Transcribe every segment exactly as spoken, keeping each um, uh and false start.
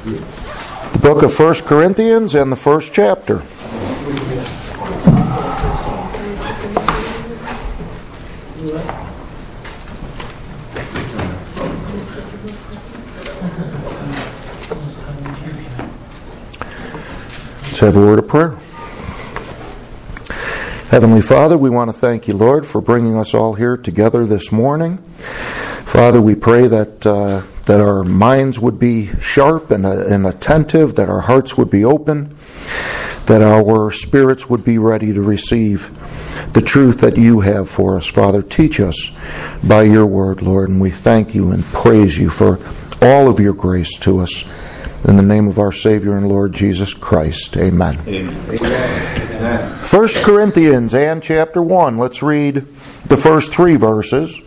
The book of First Corinthians and the first chapter. Let's have a word of prayer. Heavenly Father, we want to thank you, Lord, for bringing us all here together this morning. Father, we pray that uh, that our minds would be sharp and, uh, and attentive, that our hearts would be open, that our spirits would be ready to receive the truth that you have for us. Father, teach us by your word, Lord, and we thank you and praise you for all of your grace to us. In the name of our Savior and Lord Jesus Christ, amen. Amen. Amen. First Corinthians and chapter one. Let's read the first three verses.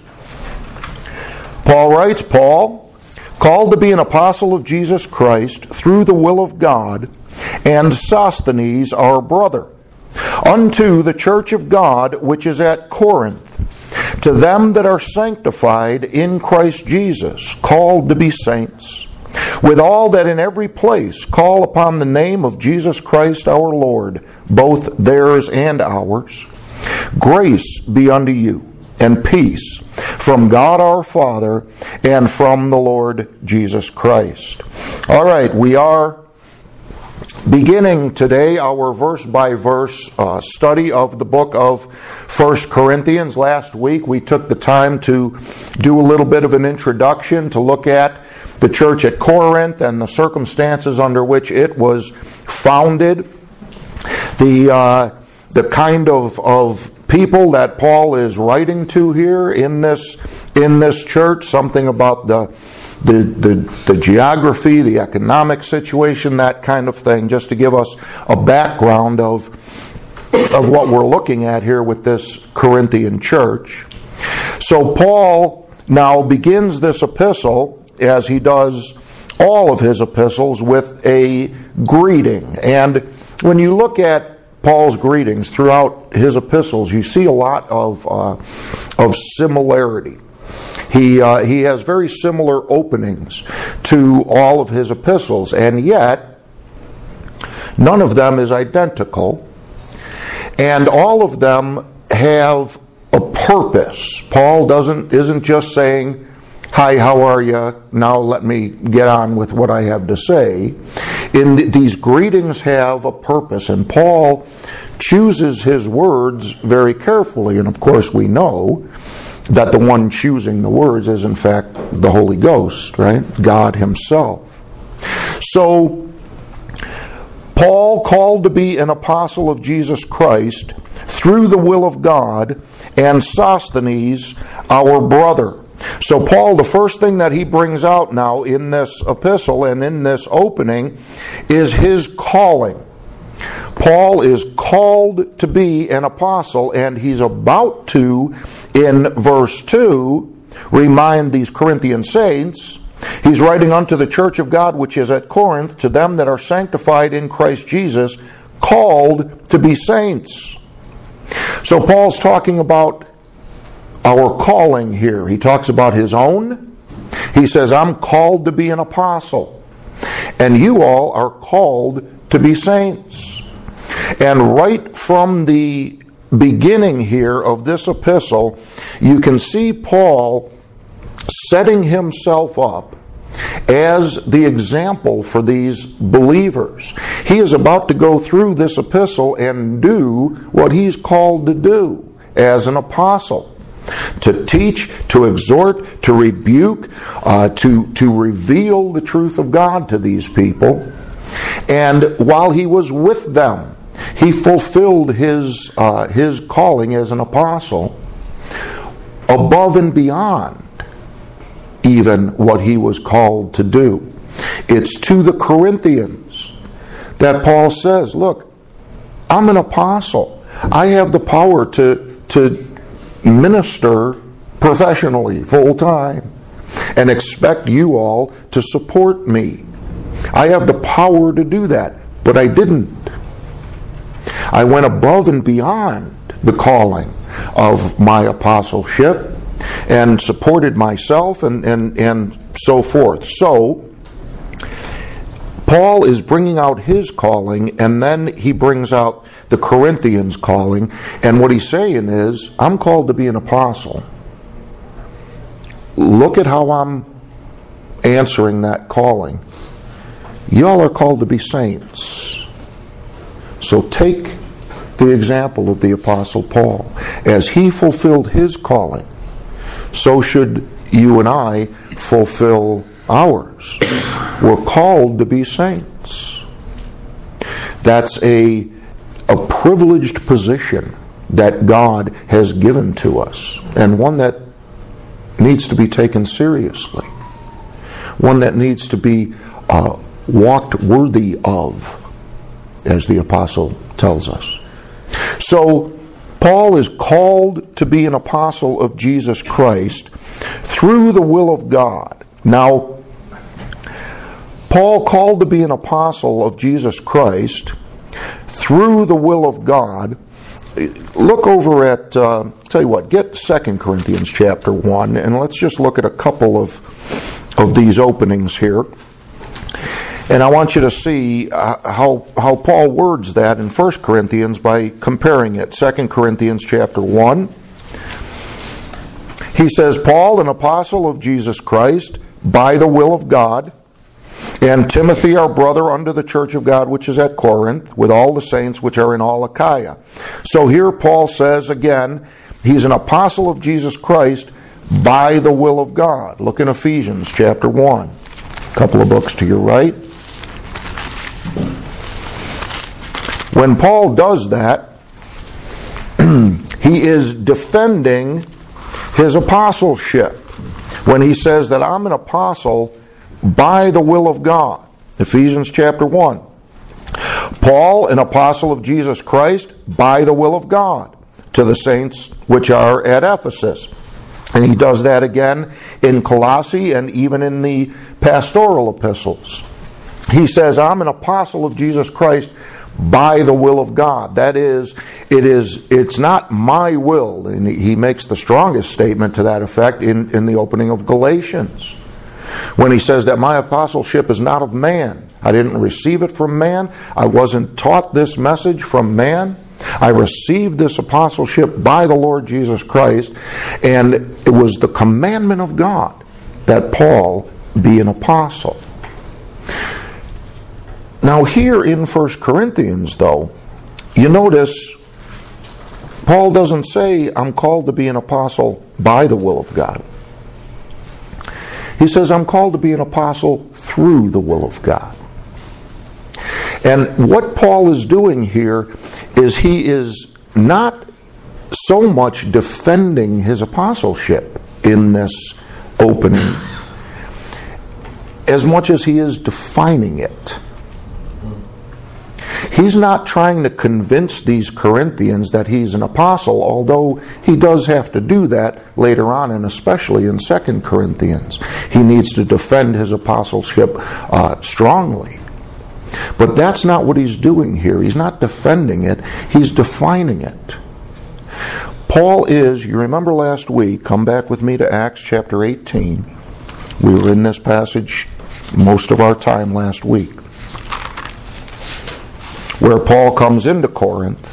Paul writes, Paul, called to be an apostle of Jesus Christ through the will of God, and Sosthenes our brother, unto the church of God which is at Corinth, to them that are sanctified in Christ Jesus, called to be saints, with all that in every place call upon the name of Jesus Christ our Lord, both theirs and ours. Grace be unto you, and peace from God our Father and from the Lord Jesus Christ. All right, we are beginning today our verse-by-verse uh, study of the book of First Corinthians. Last week we took the time to do a little bit of an introduction, to look at the church at Corinth and the circumstances under which it was founded, the uh, the kind of, of people that Paul is writing to here in this in this church, something about the the the, the geography, the economic situation, that kind of thing, just to give us a background of of what we're looking at here with this Corinthian church. So Paul now begins this epistle, as he does all of his epistles, with a greeting. And when you look at Paul's greetings throughout his epistles, you see a lot of uh, of similarity. He uh, he has very similar openings to all of his epistles, and yet none of them is identical, and all of them have a purpose. Paul doesn't isn't just saying, "Hi, how are you? Now let me get on with what I have to say." In the, these greetings have a purpose, and Paul chooses his words very carefully. And of course, we know that the one choosing the words is in fact the Holy Ghost, right? God himself. So, Paul, called to be an apostle of Jesus Christ through the will of God, and Sosthenes our brother. So Paul, the first thing that he brings out now in this epistle and in this opening is his calling. Paul is called to be an apostle, and he's about to, in verse two, remind these Corinthian saints, he's writing unto the church of God which is at Corinth, to them that are sanctified in Christ Jesus, called to be saints. So Paul's talking about our calling here. He talks about his own. He says, I'm called to be an apostle, and you all are called to be saints. And right from the beginning here of this epistle, you can see Paul setting himself up as the example for these believers. He is about to go through this epistle and do what he's called to do as an apostle. To teach, to exhort, to rebuke, uh, to, to reveal the truth of God to these people. And while he was with them, he fulfilled his, uh, his calling as an apostle above and beyond even what he was called to do. It's to the Corinthians that Paul says, look, I'm an apostle. I have the power to, to minister professionally, full time, and expect you all to support me. I have the power to do that, but I didn't. I went above and beyond the calling of my apostleship and supported myself and, and, and so forth. So, Paul is bringing out his calling, and then he brings out the Corinthians' calling. And what he's saying is, I'm called to be an apostle. Look at how I'm answering that calling. Y'all are called to be saints. So take the example of the Apostle Paul. As he fulfilled his calling, so should you and I fulfill ours. We're called to be saints. That's a, a privileged position that God has given to us, and one that needs to be taken seriously. One that needs to be uh, walked worthy of, as the apostle tells us. So, Paul is called to be an apostle of Jesus Christ through the will of God. Now, Paul called to be an apostle of Jesus Christ through the will of God. Look over at, uh, tell you what, get Second Corinthians chapter one, and let's just look at a couple of, of these openings here. And I want you to see uh, how, how Paul words that in First Corinthians by comparing it. Second Corinthians chapter one. He says, Paul, an apostle of Jesus Christ, by the will of God, and Timothy, our brother, unto the church of God which is at Corinth, with all the saints which are in all Achaia. So here Paul says again, he's an apostle of Jesus Christ by the will of God. Look in Ephesians chapter one. A couple of books to your right. When Paul does that, he is defending his apostleship when he says that I'm an apostle by the will of God. Ephesians chapter one. Paul, an apostle of Jesus Christ, by the will of God, to the saints which are at Ephesus. And he does that again in Colossae and even in the pastoral epistles. He says, I'm an apostle of Jesus Christ by the will of God. That is, it is, it's not my will. And he makes the strongest statement to that effect in, in the opening of Galatians, when he says that my apostleship is not of man. I didn't receive it from man. I wasn't taught this message from man. I received this apostleship by the Lord Jesus Christ, and it was the commandment of God that Paul be an apostle. Now here in First Corinthians, though, you notice Paul doesn't say, I'm called to be an apostle by the will of God. He says, I'm called to be an apostle through the will of God. And what Paul is doing here is he is not so much defending his apostleship in this opening as much as he is defining it. He's not trying to convince these Corinthians that he's an apostle, although he does have to do that later on, and especially in Second Corinthians. He needs to defend his apostleship uh, strongly. But that's not what he's doing here. He's not defending it. He's defining it. Paul is, you remember last week, come back with me to Acts chapter eighteen. We were in this passage most of our time last week, where Paul comes into Corinth.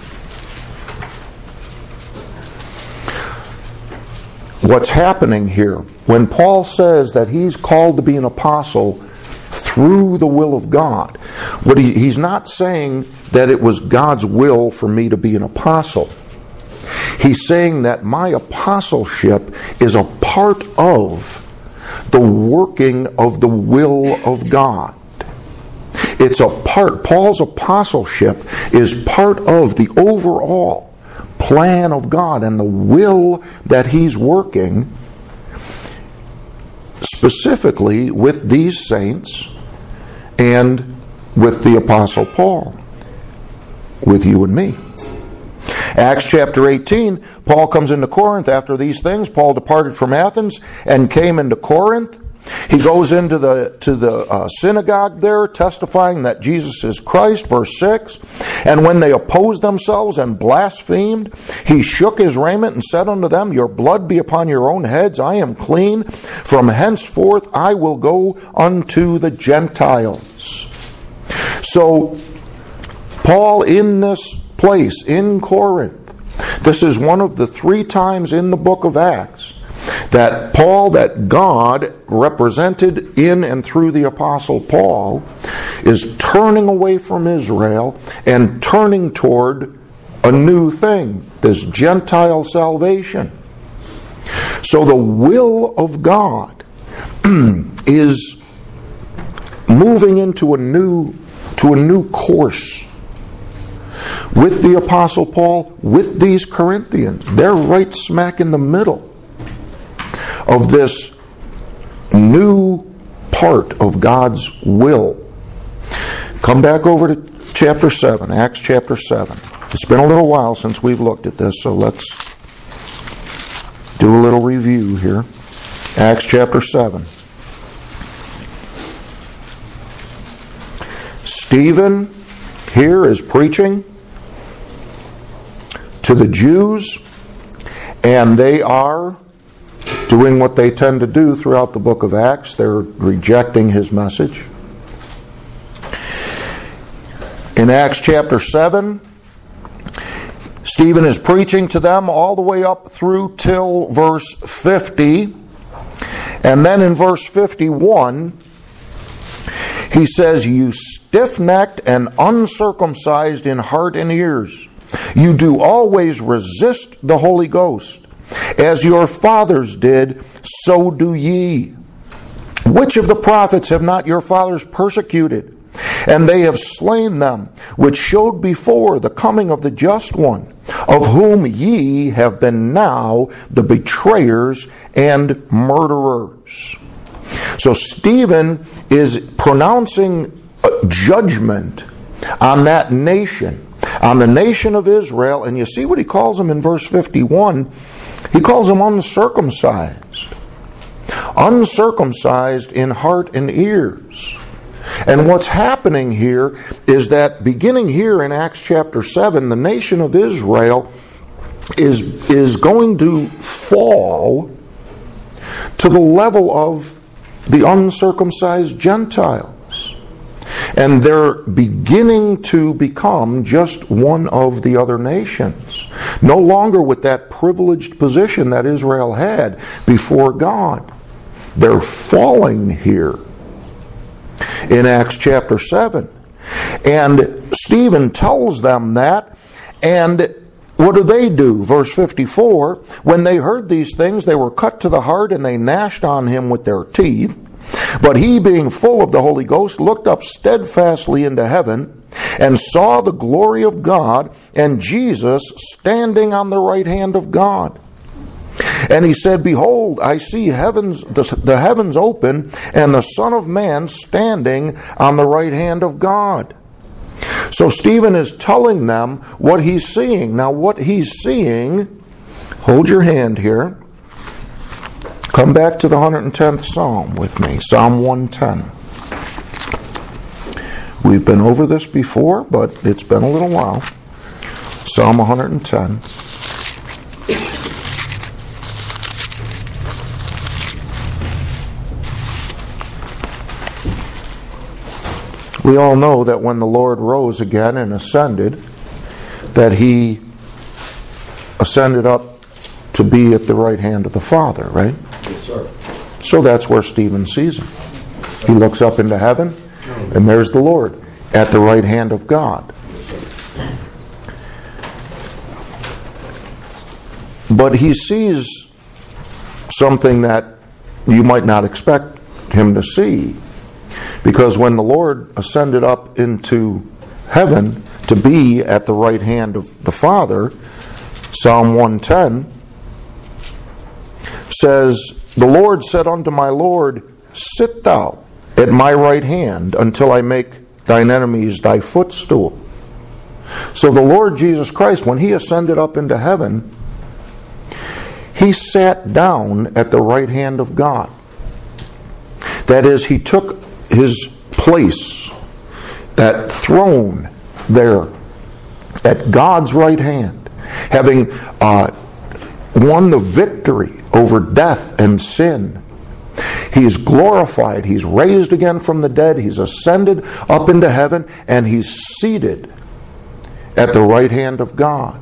What's happening here, when Paul says that he's called to be an apostle through the will of God, what he, he's not saying that it was God's will for me to be an apostle. He's saying that my apostleship is a part of the working of the will of God. It's a part, Paul's apostleship is part of the overall plan of God and the will that he's working specifically with these saints and with the Apostle Paul, with you and me. Acts chapter eighteen, Paul comes into Corinth after these things. Paul departed from Athens and came into Corinth. He goes into the to the uh, synagogue there, testifying that Jesus is Christ, verse six. And when they opposed themselves and blasphemed, he shook his raiment and said unto them, Your blood be upon your own heads, I am clean. From henceforth I will go unto the Gentiles. So, Paul in this place, in Corinth, this is one of the three times in the book of Acts that Paul, that God represented in and through the Apostle Paul, is turning away from Israel and turning toward a new thing, this Gentile salvation. So the will of God is moving into a new, to a new course with the Apostle Paul, with these Corinthians. They're right smack in the middle of this new part of God's will. Come back over to chapter seven, Acts chapter seven. It's been a little while since we've looked at this, so let's do a little review here. Acts chapter seven. Stephen here is preaching to the Jews, and they are doing what they tend to do throughout the book of Acts. They're rejecting his message. In Acts chapter seven, Stephen is preaching to them all the way up through till verse fifty. And then in verse fifty-one, he says, "You stiff-necked and uncircumcised in heart and ears, you do always resist the Holy Ghost. As your fathers did, so do ye. Which of the prophets have not your fathers persecuted? And they have slain them, which showed before the coming of the just one, of whom ye have been now the betrayers and murderers." So Stephen is pronouncing judgment on that nation, on the nation of Israel. And you see what he calls them in verse fifty-one. He calls them uncircumcised. Uncircumcised in heart and ears. And what's happening here is that beginning here in Acts chapter seven, the nation of Israel is, is going to fall to the level of the uncircumcised Gentiles. And they're beginning to become just one of the other nations. No longer with that privileged position that Israel had before God. They're falling here in Acts chapter seven. And Stephen tells them that, and what do they do? Verse fifty-four, "When they heard these things, they were cut to the heart, and they gnashed on him with their teeth. But he, being full of the Holy Ghost, looked up steadfastly into heaven, and saw the glory of God, and Jesus standing on the right hand of God. And he said, Behold, I see heavens, the, the heavens open, and the Son of Man standing on the right hand of God." So Stephen is telling them what he's seeing. Now what he's seeing, hold your hand here. Come back to the one hundred tenth Psalm with me, Psalm one ten. We've been over this before, but it's been a little while. Psalm one hundred ten. We all know that when the Lord rose again and ascended, that he ascended up to be at the right hand of the Father, right? Yes, sir. So that's where Stephen sees him. He looks up into heaven, and there's the Lord at the right hand of God. But he sees something that you might not expect him to see. Because when the Lord ascended up into heaven to be at the right hand of the Father, Psalm one ten says, "The Lord said unto my Lord, Sit thou at my right hand until I make thine enemies thy footstool." So the Lord Jesus Christ, when he ascended up into heaven, he sat down at the right hand of God. That is, he took his place, that throne there at God's right hand, having uh, won the victory over death and sin, He is glorified. He's raised again from the dead. He's ascended up into heaven, and he's seated at the right hand of God.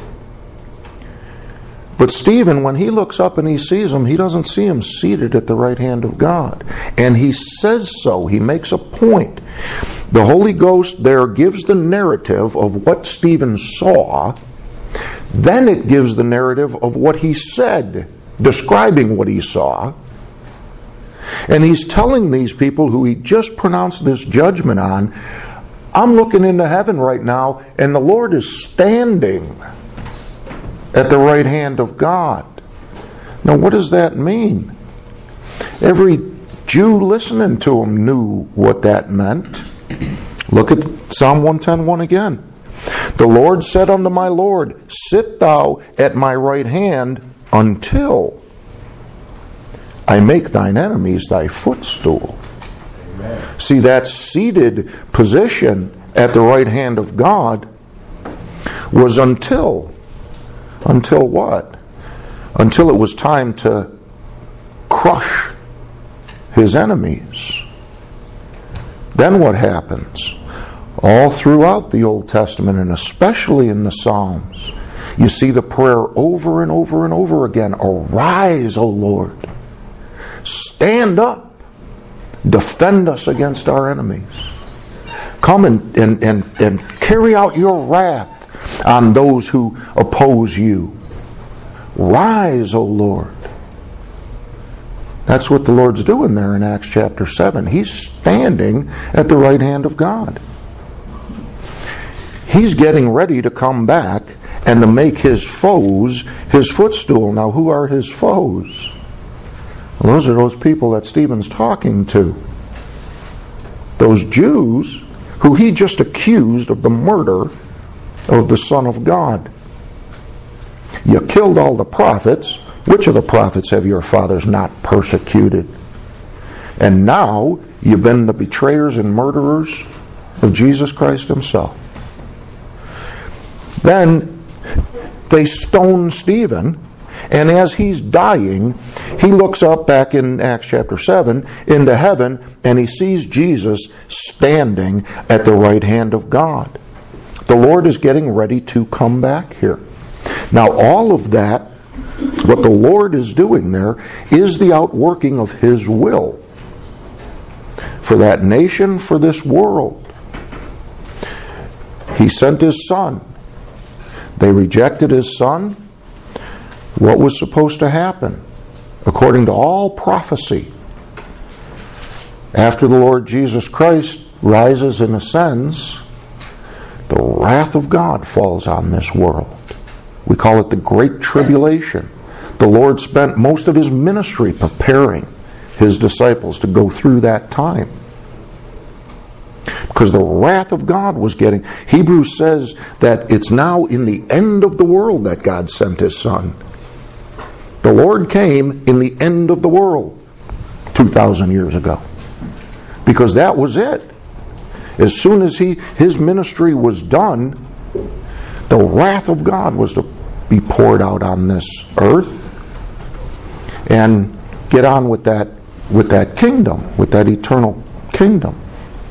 But Stephen, when he looks up and he sees him, he doesn't see him seated at the right hand of God. And he says so. He makes a point. The Holy Ghost there gives the narrative of what Stephen saw. Then it gives the narrative of what he said, describing what he saw. And he's telling these people who he just pronounced this judgment on, I'm looking into heaven right now, and the Lord is standing at the right hand of God. Now, what does that mean? Every Jew listening to him knew what that meant. Look at Psalm one ten one again. The Lord said unto my Lord, sit thou at my right hand until I make thine enemies thy footstool. Amen. See, that seated position at the right hand of God was until Until what? Until it was time to crush his enemies. Then what happens? All throughout the Old Testament, and especially in the Psalms, you see the prayer over and over and over again. Arise, O Lord. Stand up. Defend us against our enemies. Come and, and, and, and carry out your wrath on those who oppose you. Rise, O Lord. That's what the Lord's doing there in Acts chapter seven. He's standing at the right hand of God. He's getting ready to come back and to make his foes his footstool. Now, who are his foes? Well, those are those people that Stephen's talking to. Those Jews who he just accused of the murder of the Son of God. You killed all the prophets. Which of the prophets have your fathers not persecuted? And now you've been the betrayers and murderers of Jesus Christ himself. Then they stone Stephen, and as he's dying, he looks up back in Acts chapter seven into heaven, and he sees Jesus standing at the right hand of God. The Lord is getting ready to come back here. Now, all of that, what the Lord is doing there, is the outworking of his will for that nation, for this world. He sent his Son. They rejected his Son. What was supposed to happen? According to all prophecy, after the Lord Jesus Christ rises and ascends, the wrath of God falls on this world. We call it the Great Tribulation. The Lord spent most of his ministry preparing his disciples to go through that time, because the wrath of God was getting... Hebrews says that it's now in the end of the world that God sent his Son. The Lord came in the end of the world two thousand years ago, because that was it. As soon as he his ministry was done, the wrath of God was to be poured out on this earth and get on with that with that kingdom, with that eternal kingdom.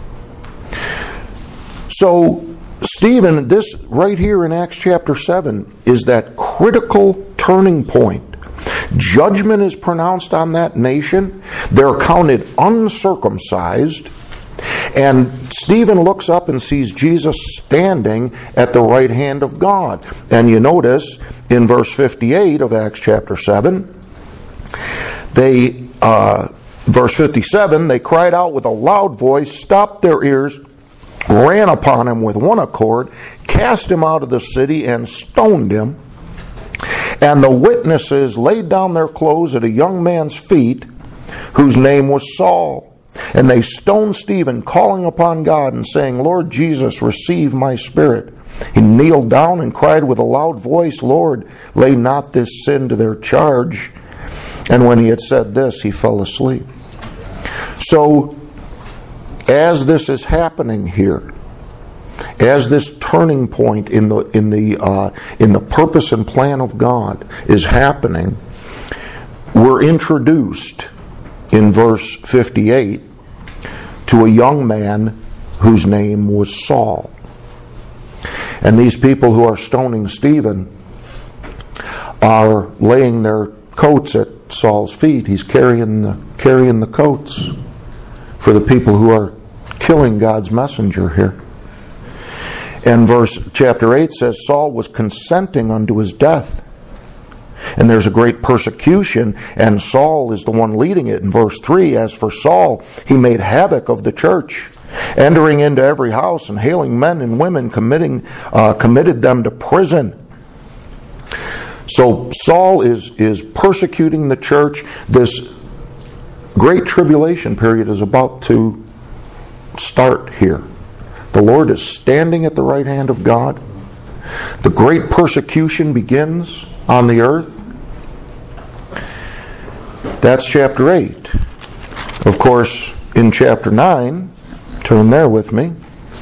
So Stephen, this right here in Acts chapter seven is that critical turning point. Judgment is pronounced on that nation. They're counted uncircumcised. And Stephen looks up and sees Jesus standing at the right hand of God. And you notice in verse fifty-eight of Acts chapter seven, they, uh, verse fifty-seven, they cried out with a loud voice, stopped their ears, ran upon him with one accord, cast him out of the city, and stoned him. And the witnesses laid down their clothes at a young man's feet, whose name was Saul. And they stoned Stephen, calling upon God and saying, Lord Jesus, receive my spirit. He kneeled down and cried with a loud voice, Lord, lay not this sin to their charge. And when he had said this, he fell asleep. So, as this is happening here, as this turning point in the in the uh, in the purpose and plan of God is happening, we're introduced in verse fifty-eight to a young man whose name was Saul. And these people who are stoning Stephen are laying their coats at Saul's feet. He's carrying the, carrying the coats for the people who are killing God's messenger here. And verse chapter eight says Saul was consenting unto his death. And there's a great persecution, and Saul is the one leading it. In verse three, as for Saul, he made havoc of the church, entering into every house and hailing men and women, committing uh, committed them to prison. So Saul is, is persecuting the church. This great tribulation period is about to start here. The Lord is standing at the right hand of God. The great persecution begins on the earth. That's chapter eight. Of course, in chapter nine, turn there with me,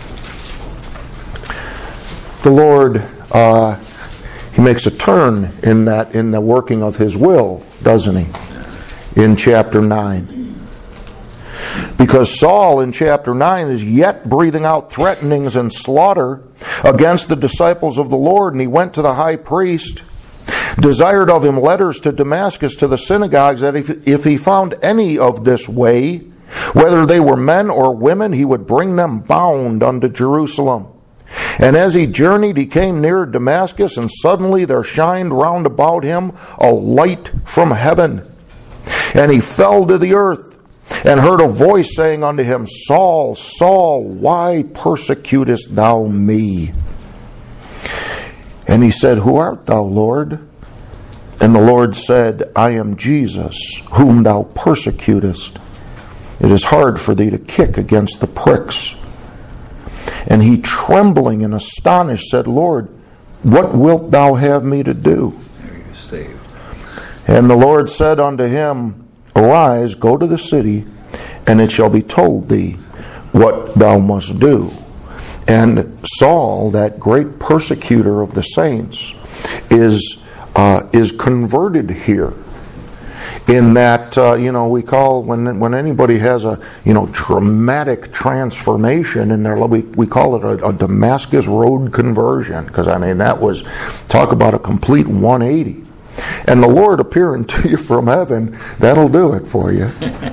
the Lord, uh, He makes a turn in that, in the working of His will, doesn't He? In chapter nine. Because Saul in chapter nine is yet breathing out threatenings and slaughter against the disciples of the Lord, and he went to the high priest, desired of him letters to Damascus to the synagogues, that if, if he found any of this way, whether they were men or women, he would bring them bound unto Jerusalem. And as he journeyed, he came near Damascus, and suddenly there shined round about him a light from heaven. And he fell to the earth, and heard a voice saying unto him, Saul, Saul, why persecutest thou me? And he said, Who art thou, Lord? And the Lord said, I am Jesus, whom thou persecutest. It is hard for thee to kick against the pricks. And he, trembling and astonished, said, Lord, what wilt thou have me to do? Are you saved? And the Lord said unto him, Arise, go to the city, and it shall be told thee what thou must do. And Saul, that great persecutor of the saints, is uh, is converted here. In that, uh, you know, we call, when when anybody has a, you know, dramatic transformation in their life, we, we call it a, a Damascus Road conversion. Because, I mean, that was, talk about a complete one eighty. And the Lord appearing to you from heaven, that'll do it for you.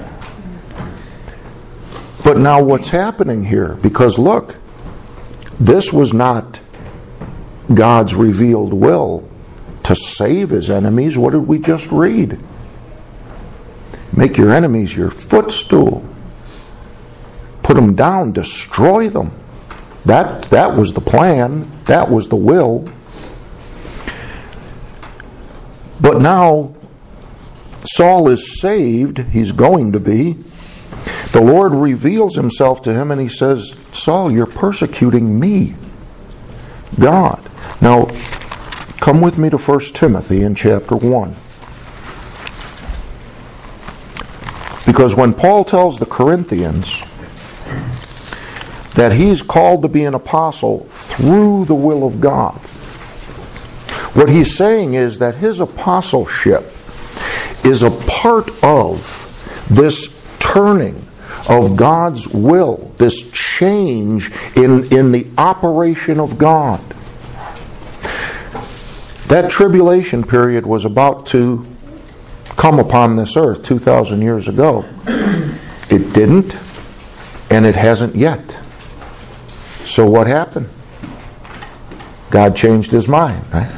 But now what's happening here? Because look, this was not God's revealed will to save His enemies. What did we just read? Make your enemies your footstool. Put them down, destroy them. That, that was the plan. That was the will. But now, Saul is saved. He's going to be. The Lord reveals Himself to him and He says, Saul, you're persecuting me, God. Now, come with me to First Timothy in chapter one. Because when Paul tells the Corinthians that he's called to be an apostle through the will of God, what he's saying is that his apostleship is a part of this turning of God's will, this change in, in the operation of God. That tribulation period was about to come upon this earth two thousand years ago. It didn't, and it hasn't yet. So what happened? God changed His mind, right?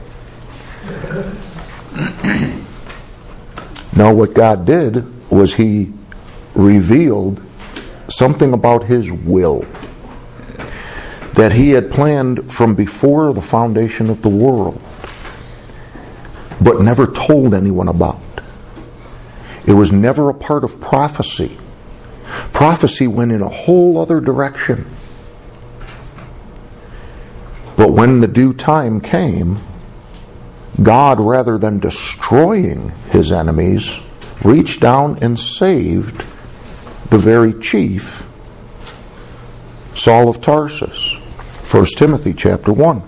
Now what God did was He revealed something about His will that He had planned from before the foundation of the world, but never told anyone about. It was never a part of prophecy. Prophecy went in a whole other direction. But when the due time came, God, rather than destroying His enemies, reached down and saved the very chief, Saul of Tarsus. First Timothy chapter one.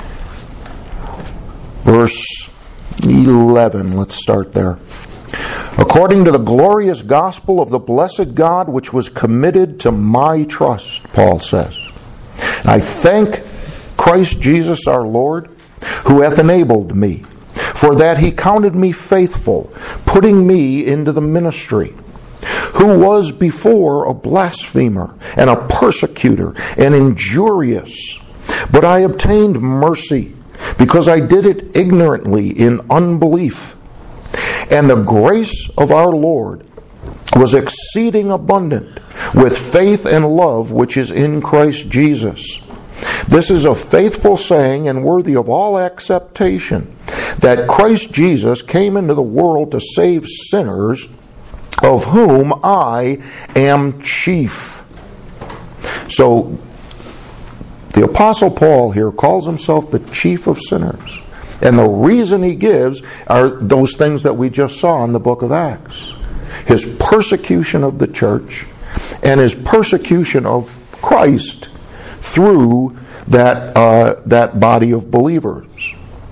Verse eleven, let's start there. according to the glorious gospel of the blessed God, which was committed to my trust, Paul says. And I thank Christ Jesus our Lord, who hath enabled me, for that he counted me faithful, putting me into the ministry, who was before a blasphemer and a persecutor and injurious. But I obtained mercy, because I did it ignorantly in unbelief. And the grace of our Lord was exceeding abundant with faith and love which is in Christ Jesus. This is a faithful saying and worthy of all acceptation, that Christ Jesus came into the world to save sinners, of whom I am chief. So, the Apostle Paul here calls himself the chief of sinners. And the reason he gives are those things that we just saw in the book of Acts. His persecution of the church and his persecution of Christ through that, uh, that body of believers.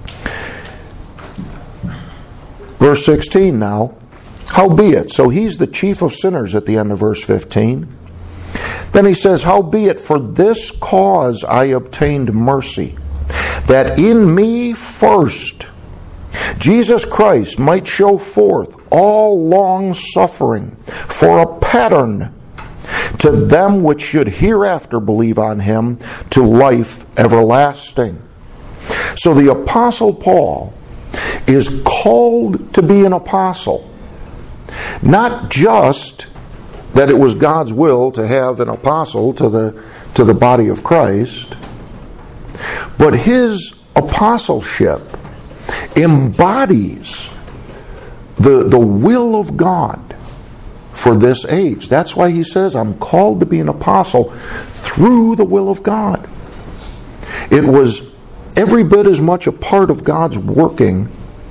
Verse sixteen now. Howbeit, so he's the chief of sinners at the end of verse fifteen. Then he says, howbeit, for this cause I obtained mercy, that in me first Jesus Christ might show forth all long suffering for a pattern to them which should hereafter believe on him to life everlasting. So the Apostle Paul is called to be an apostle. Not just that it was God's will to have an apostle to the, to the body of Christ, but his apostleship embodies the, the will of God for this age. That's why he says, I'm called to be an apostle through the will of God. It was every bit as much a part of God's working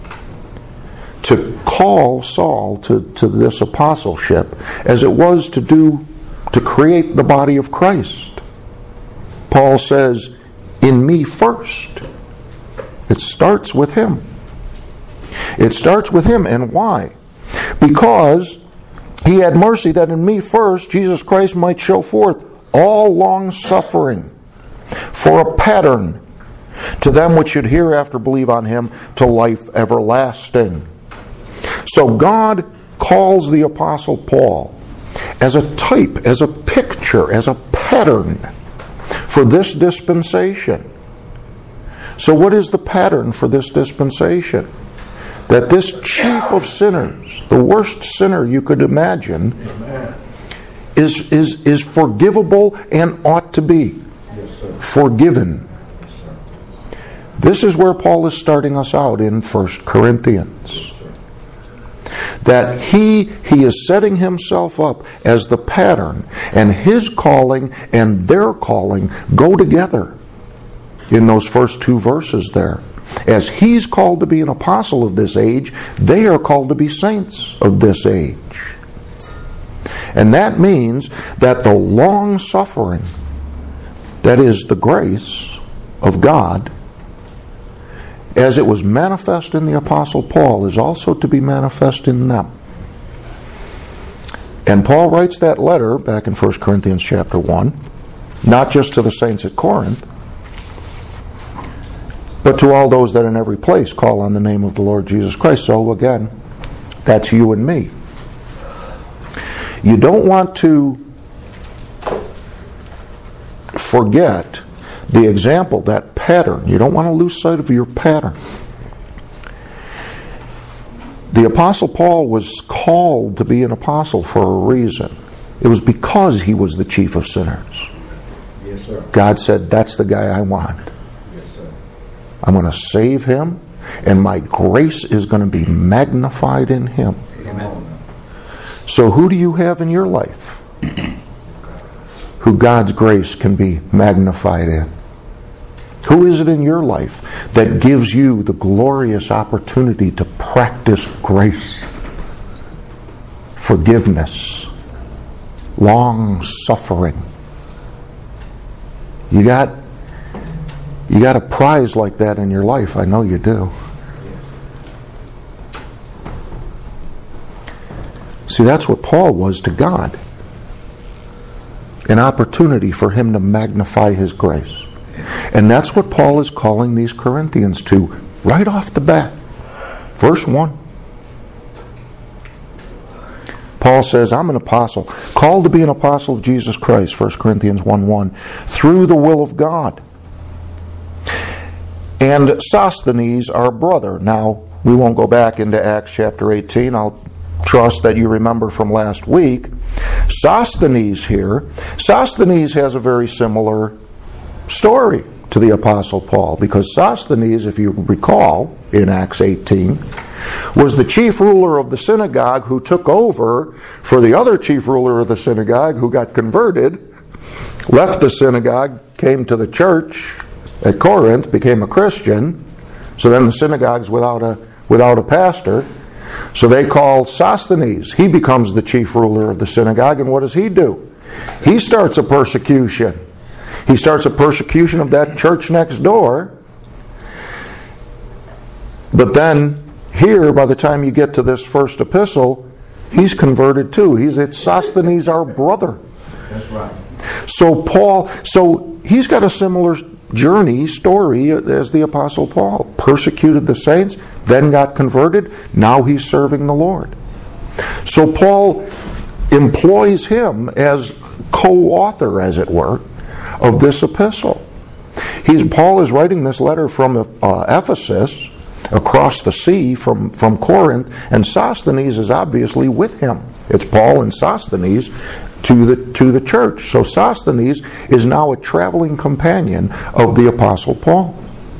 to call Saul to, to this apostleship as it was to do to create the body of Christ. Paul says, in me first. It starts with him. It starts with him. And why? Because he had mercy that in me first Jesus Christ might show forth all long suffering for a pattern to them which should hereafter believe on him to life everlasting. So God calls the Apostle Paul as a type, as a picture, as a pattern for this dispensation. So what is the pattern for this dispensation? That this chief of sinners, the worst sinner you could imagine, is, is, is forgivable and ought to be. Yes, sir. Forgiven. Yes, sir. This is where Paul is starting us out in First Corinthians. That he, he is setting himself up as the pattern, and his calling and their calling go together in those first two verses there. As he's called to be an apostle of this age, they are called to be saints of this age. And that means that the long suffering, that is the grace of God, as it was manifest in the Apostle Paul, is also to be manifest in them. And Paul writes that letter back in First Corinthians chapter one, not just to the saints at Corinth, but to all those that in every place call on the name of the Lord Jesus Christ. So again, that's you and me. You don't want to forget the example, that pattern. You don't want to lose sight of your pattern. The Apostle Paul was called to be an apostle for a reason. It was because he was the chief of sinners. Yes, sir. God said, that's the guy I want. Yes, sir. I'm going to save him, and my grace is going to be magnified in him. Amen. So who do you have in your life who God's grace can be magnified in? Who is it in your life that gives you the glorious opportunity to practice grace, forgiveness, long suffering? You got, you got a prize like that in your life. I know you do. See, that's what Paul was to God. An opportunity for him to magnify his grace. And that's what Paul is calling these Corinthians to right off the bat. Verse one. Paul says, I'm an apostle, called to be an apostle of Jesus Christ, First Corinthians one one, through the will of God. And Sosthenes, our brother. Now, we won't go back into Acts chapter eighteen. I'll trust that you remember from last week. Sosthenes here, Sosthenes has a very similar story to the Apostle Paul, because Sosthenes, if you recall, in Acts eighteen, was the chief ruler of the synagogue who took over for the other chief ruler of the synagogue who got converted, left the synagogue, came to the church at Corinth, became a Christian. So then the synagogue's without a without a pastor. So they call Sosthenes. He becomes the chief ruler of the synagogue, and what does he do? He starts a persecution. He starts a persecution of that church next door. But then here, by the time you get to this first epistle, he's converted too. He's it's Sosthenes, our brother. That's right. So Paul, so he's got a similar journey, story as the Apostle Paul. Persecuted the saints, then got converted, now he's serving the Lord. So Paul employs him as co-author, as it were, of this epistle. He's, Paul is writing this letter from uh, Ephesus, across the sea from, from Corinth, and Sosthenes is obviously with him. It's Paul and Sosthenes to the to the church. So Sosthenes is now a traveling companion of the Apostle Paul.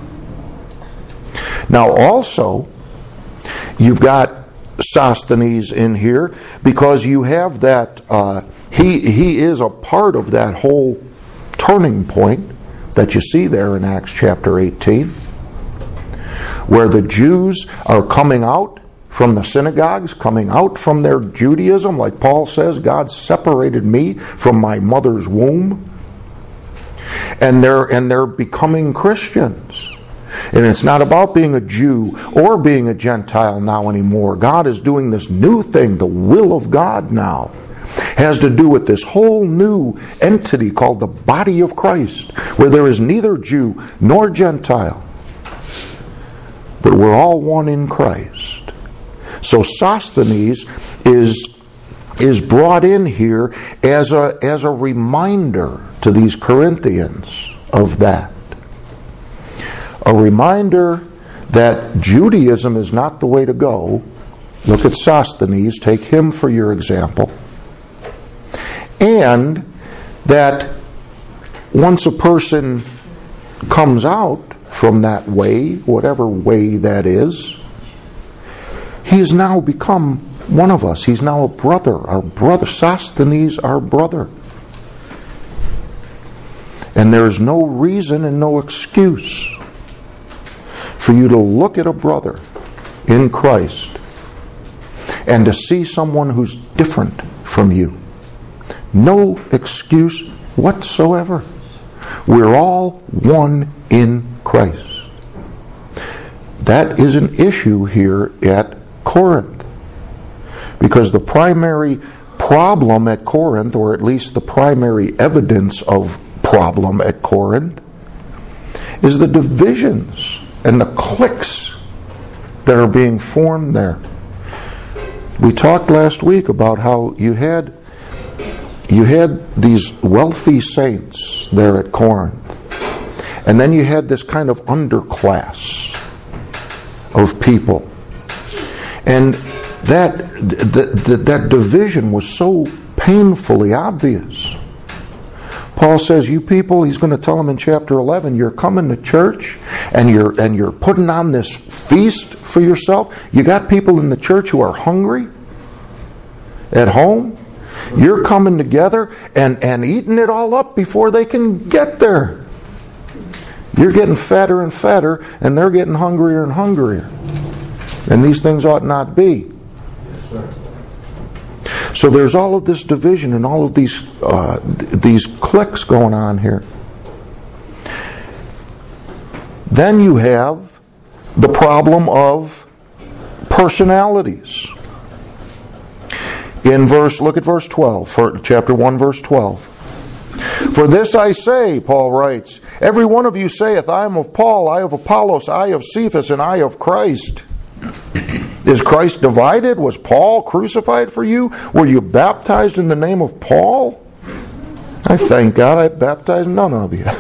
Now also, you've got Sosthenes in here because you have that, uh, he, he is a part of that whole turning point that you see there in Acts chapter eighteen, where the Jews are coming out from the synagogues, coming out from their Judaism. Like Paul says, God separated me from my mother's womb. And they're, and they're becoming Christians. And it's not about being a Jew or being a Gentile now anymore. God is doing this new thing. The will of God now has to do with this whole new entity called the body of Christ, where there is neither Jew nor Gentile, but we're all one in Christ. So Sosthenes is, is brought in here as a, as a reminder to these Corinthians of that. A reminder that Judaism is not the way to go. Look at Sosthenes, take him for your example. And that once a person comes out from that way, whatever way that is, he has now become one of us. He's now a brother, our brother. Sosthenes, our brother. And there is no reason and no excuse for you to look at a brother in Christ and to see someone who's different from you. No excuse whatsoever. We're all one in Christ. That is an issue here at Corinth. Because the primary problem at Corinth, or at least the primary evidence of problem at Corinth, is the divisions and the cliques that are being formed there. We talked last week about how you had you had these wealthy saints there at Corinth, and then you had this kind of underclass of people, and that that, that, that division was so painfully obvious. Paul says, you people, he's going to tell them in chapter eleven, you're coming to church and you're and you're putting on this feast for yourself. You got people in the church who are hungry at home. You're coming together and, and eating it all up before they can get there. You're getting fatter and fatter, and they're getting hungrier and hungrier. And these things ought not be. Yes, sir. So there's all of this division and all of these uh, these cliques going on here. Then you have the problem of personalities. In verse, look at verse twelve, for chapter one, verse twelve. For this I say, Paul writes, every one of you saith, I am of Paul, I of Apollos, I of Cephas, and I of Christ. Is Christ divided? Was Paul crucified for you? Were you baptized in the name of Paul? I thank God I baptized none of you.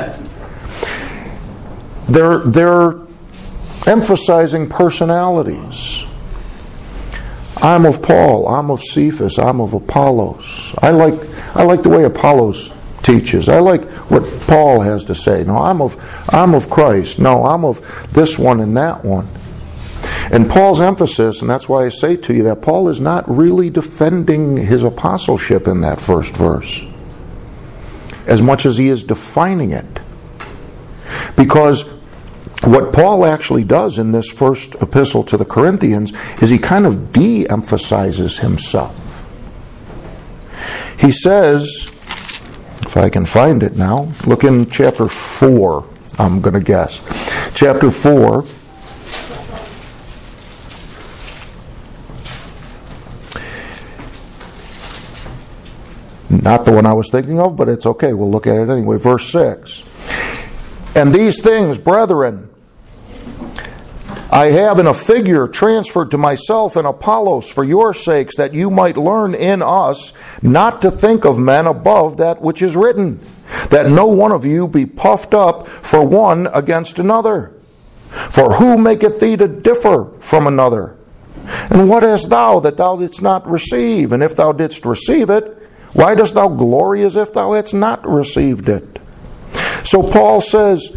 They're, they're emphasizing personalities. I'm of Paul, I'm of Cephas, I'm of Apollos. I like I like the way Apollos teaches. I like what Paul has to say. No, I'm of I'm of Christ. No, I'm of this one and that one. And Paul's emphasis, and that's why I say to you that Paul is not really defending his apostleship in that first verse, as much as he is defining it. Because what Paul actually does in this first epistle to the Corinthians is he kind of de-emphasizes himself. He says, if I can find it now, look in chapter four, I'm going to guess. Chapter four. Not the one I was thinking of, but it's okay. We'll look at it anyway. Verse six. And these things, brethren, I have in a figure transferred to myself and Apollos for your sakes, that you might learn in us not to think of men above that which is written, that no one of you be puffed up for one against another. For who maketh thee to differ from another? And what hast thou that thou didst not receive? And if thou didst receive it, why dost thou glory as if thou hadst not received it? So Paul says,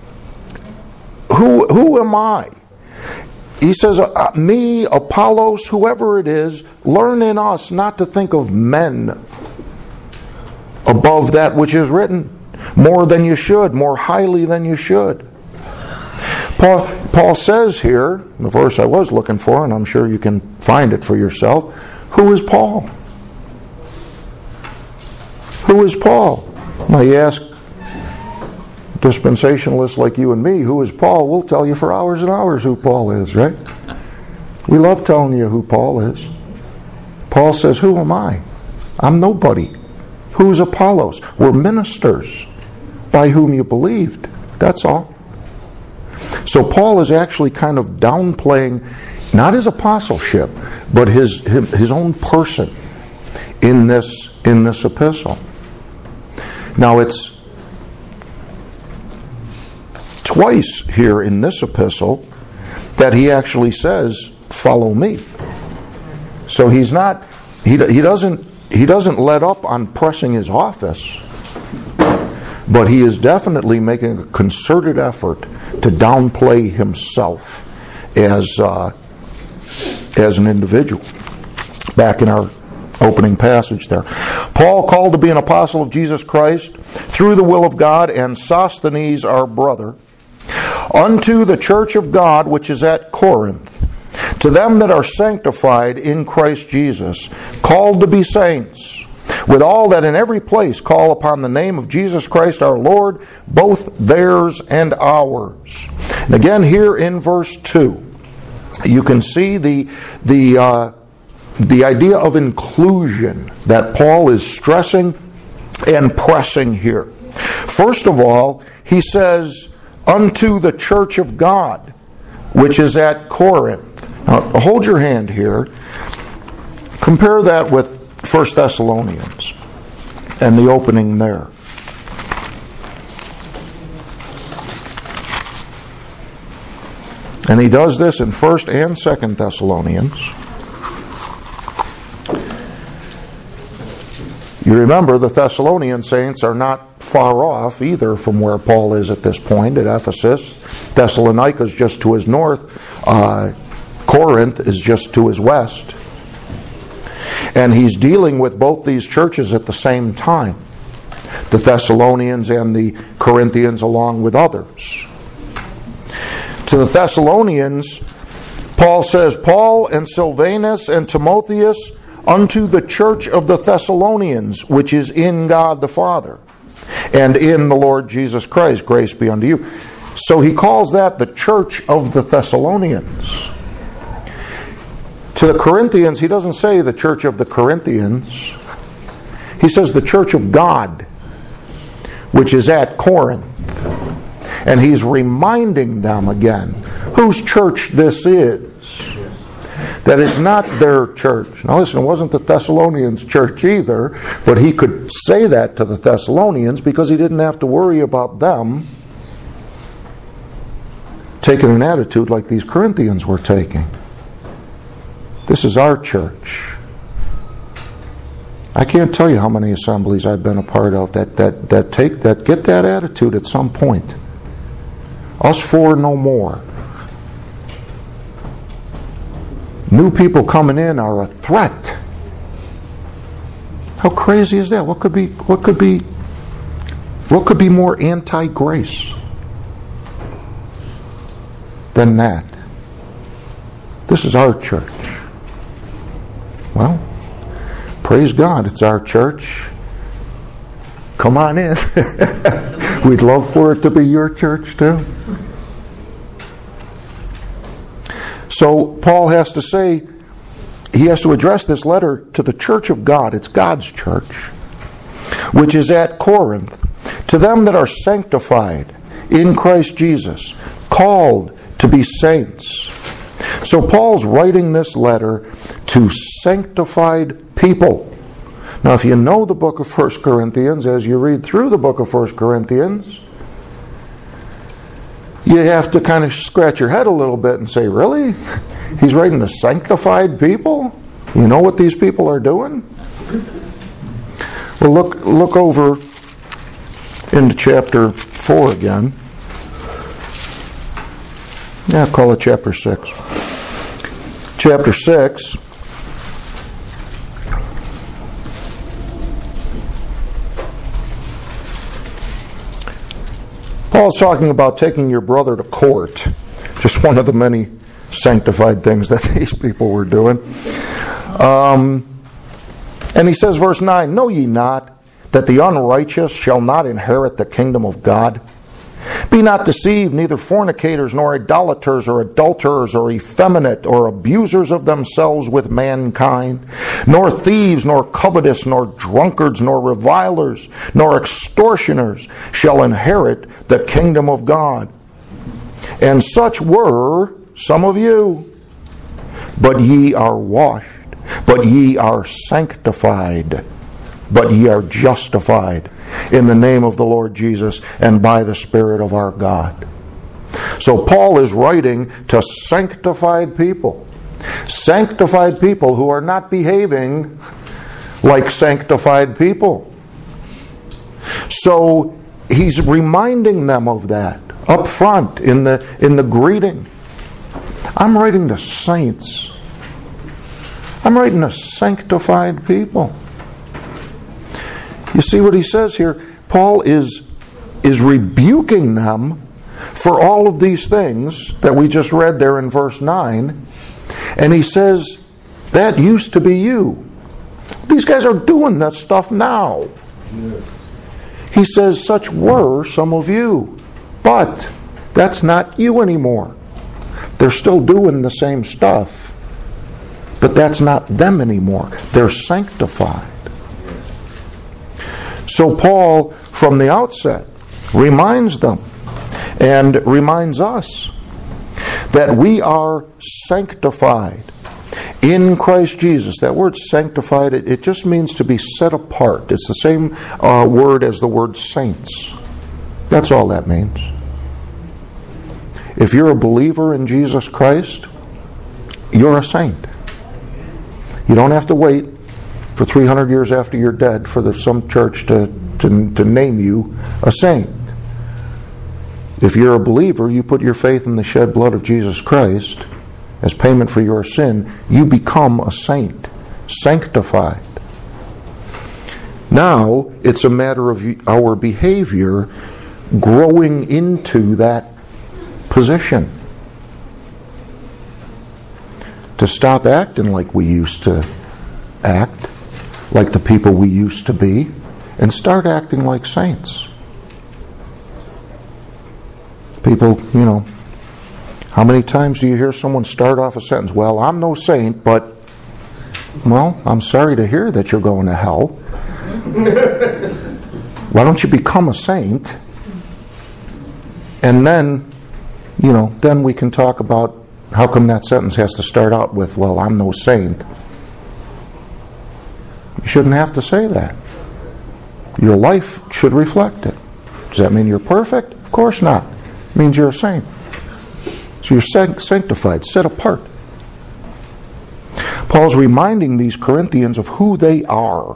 who, who am I? He says, uh, me, Apollos, whoever it is, learn in us not to think of men above that which is written, more than you should, more highly than you should. Paul, Paul says here, the verse I was looking for, and I'm sure you can find it for yourself, who is Paul? Who is Paul? Now you ask dispensationalists like you and me, who is Paul? We'll tell you for hours and hours who Paul is, right? We love telling you who Paul is. Paul says, who am I? I'm nobody. Who's Apollos? We're ministers by whom you believed. That's all. So Paul is actually kind of downplaying not his apostleship, but his his own person in this in this epistle. Now it's twice here in this epistle that he actually says, "Follow me." So he's not he he doesn't he doesn't let up on pressing his office, but he is definitely making a concerted effort to downplay himself as uh, as an individual. Back in our opening passage there. Paul, called to be an apostle of Jesus Christ through the will of God, and Sosthenes our brother, unto the church of God which is at Corinth, to them that are sanctified in Christ Jesus, called to be saints, with all that in every place call upon the name of Jesus Christ our Lord, both theirs and ours. And again here in verse two, you can see the the uh, the idea of inclusion that Paul is stressing and pressing here. First of all, he says, unto the church of God, which is at Corinth. Now, hold your hand here. Compare that with First Thessalonians and the opening there. And he does this in First and Second Thessalonians. You remember the Thessalonian saints are not far off either from where Paul is at this point at Ephesus. Thessalonica is just to his north. Uh, Corinth is just to his west. And he's dealing with both these churches at the same time. The Thessalonians and the Corinthians along with others. To the Thessalonians, Paul says, Paul and Silvanus and Timotheus unto the church of the Thessalonians, which is in God the Father, and in the Lord Jesus Christ, grace be unto you. So he calls that the church of the Thessalonians. To the Corinthians, he doesn't say the church of the Corinthians. He says the church of God, which is at Corinth. And he's reminding them again whose church this is. That it's not their church. Now listen, it wasn't the Thessalonians' church either, but he could say that to the Thessalonians because he didn't have to worry about them taking an attitude like these Corinthians were taking. This is our church. I can't tell you how many assemblies I've been a part of that that that take that get that attitude at some point. Us four no more. New people coming in are a threat. How crazy is that? What could be what could be what could be more anti-grace than that? This is our church. Well, praise God, it's our church. Come on in. We'd love for it to be your church too. So Paul has to say, he has to address this letter to the church of God. It's God's church, which is at Corinth. To them that are sanctified in Christ Jesus, called to be saints. So Paul's writing this letter to sanctified people. Now, if you know the book of First Corinthians, as you read through the book of First Corinthians, you have to kind of scratch your head a little bit and say, really? He's writing to sanctified people? You know what these people are doing? Well, look, look over into chapter four again. Yeah, I'll call it chapter six. Chapter six. Paul's talking about taking your brother to court. Just one of the many sanctified things that these people were doing. Um, and he says, verse nine, know ye not that the unrighteous shall not inherit the kingdom of God? Be not deceived, neither fornicators, nor idolaters, or adulterers, or effeminate, or abusers of themselves with mankind, nor thieves, nor covetous, nor drunkards, nor revilers, nor extortioners shall inherit the kingdom of God. And such were some of you. But ye are washed, but ye are sanctified, but ye are justified in the name of the Lord Jesus and by the Spirit of our God. So Paul is writing to sanctified people. Sanctified people who are not behaving like sanctified people. So he's reminding them of that up front in the in the greeting. I'm writing to saints. I'm writing to sanctified people. You see what he says here? Paul is, is rebuking them for all of these things that we just read there in verse nine. And he says, that used to be you. These guys are doing that stuff now. Yes. He says, such were some of you. But that's not you anymore. They're still doing the same stuff. But that's not them anymore. They're sanctified. So Paul, from the outset, reminds them and reminds us that we are sanctified in Christ Jesus. That word sanctified, it, it just means to be set apart. It's the same uh, word as the word saints. That's all that means. If you're a believer in Jesus Christ, you're a saint. You don't have to wait for three hundred years after you're dead for the, some church to, to, to name you a saint. If you're a believer, you put your faith in the shed blood of Jesus Christ as payment for your sin, you become a saint, sanctified. Now, it's a matter of our behavior growing into that position. To stop acting like we used to act, like the people we used to be, and start acting like saints. People, you know, How many times do you hear someone start off a sentence, well, I'm no saint, but, well, I'm sorry to hear that you're going to hell. Why don't you become a saint? And then, you know, then we can talk about how come that sentence has to start out with, well, I'm no saint. You shouldn't have to say that. Your life should reflect it. Does that mean you're perfect? Of course not. It means you're a saint. So you're sanctified, set apart. Paul's reminding these Corinthians of who they are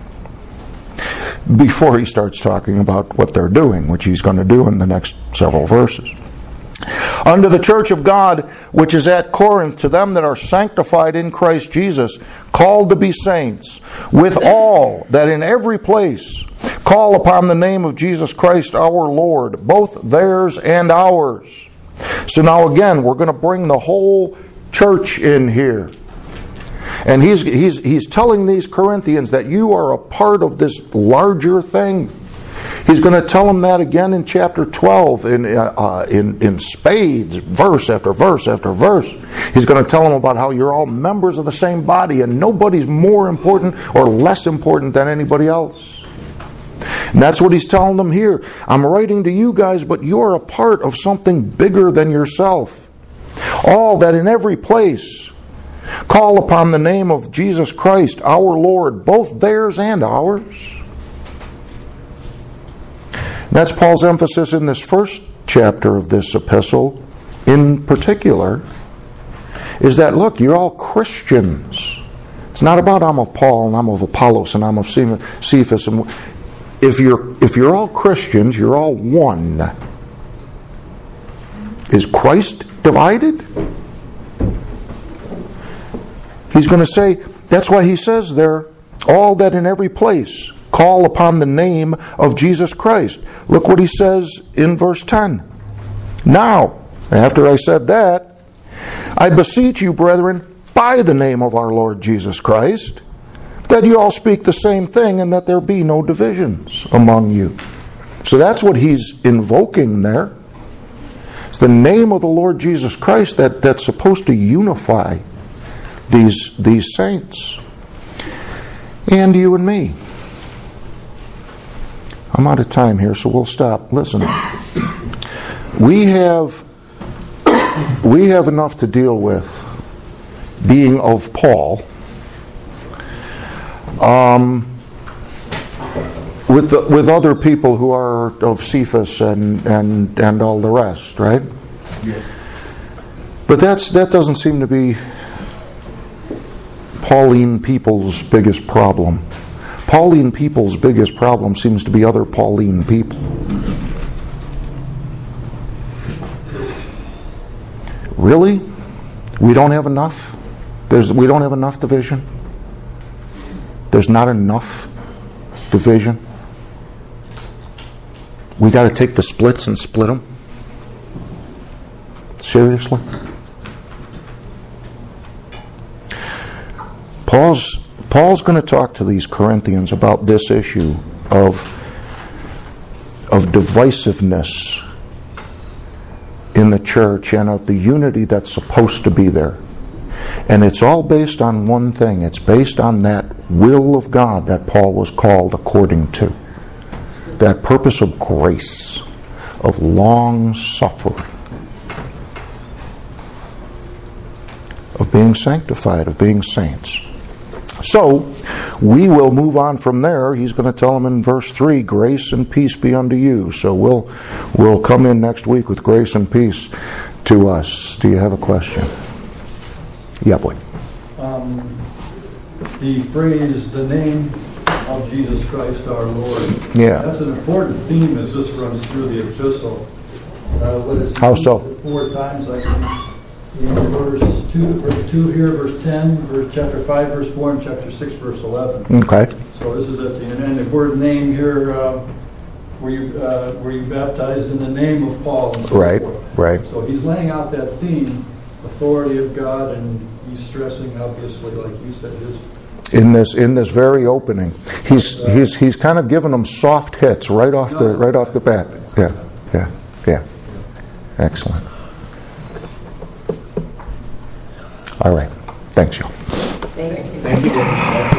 before he starts talking about what they're doing, which he's going to do in the next several verses. Unto the church of God, which is at Corinth, to them that are sanctified in Christ Jesus, called to be saints, with all that in every place call upon the name of Jesus Christ our Lord, both theirs and ours. So now again, we're going to bring the whole church in here. And he's, he's, he's telling these Corinthians that you are a part of this larger thing. He's going to tell them that again in chapter twelve, in, uh, in, in spades, verse after verse after verse. He's going to tell them about how you're all members of the same body and nobody's more important or less important than anybody else. And that's what he's telling them here. I'm writing to you guys, but you're a part of something bigger than yourself. All that in every place call upon the name of Jesus Christ, our Lord, both theirs and ours. That's Paul's emphasis in this first chapter of this epistle, in particular, is that, look, you're all Christians. It's not about I'm of Paul and I'm of Apollos and I'm of Cephas. And if you're if you're all Christians, you're all one. Is Christ divided? He's going to say, that's why he says there, all that in every place call upon the name of Jesus Christ. Look what he says in verse ten. Now, after I said that, I beseech you, brethren, by the name of our Lord Jesus Christ, that you all speak the same thing and that there be no divisions among you. So that's what he's invoking there. It's the name of the Lord Jesus Christ that, that's supposed to unify these, these saints. And you and me. I'm out of time here, so we'll stop. Listen, we have we have enough to deal with being of Paul, um, with the, with other people who are of Cephas and and and all the rest, right? Yes. But that's that doesn't seem to be Pauline people's biggest problem. Pauline people's biggest problem seems to be other Pauline people. Really? We don't have enough? There's, we don't have enough division? There's not enough division? We got to take the splits and split them? Seriously? Paul's Paul's going to talk to these Corinthians about this issue of, of divisiveness in the church and of the unity that's supposed to be there. And it's all based on one thing. It's based on that will of God that Paul was called according to. That purpose of grace, of long suffering, of being sanctified, of being saints. So, we will move on from there. He's going to tell them in verse three, grace and peace be unto you. So we'll we'll come in next week with grace and peace to us. Do you have a question? Yeah, boy. Um, the phrase, the name of Jesus Christ our Lord. Yeah. That's an important theme as this runs through the epistle. Uh, what is How so? Four times, I think. In verse two, verse two here, verse ten, verse chapter five, verse four, and chapter six, verse eleven. Okay. So this is at the end. And the word name here, uh, were you uh, were you baptized in the name of Paul? And so Right. forth. Right. So he's laying out that theme, authority of God, and he's stressing, obviously, like you said, his. In this in this very opening, he's uh, he's he's kind of giving them soft hits right off the right off the bat. Yeah. Yeah. Yeah. Excellent. All right. Thanks, y'all. Thank you. Thank you.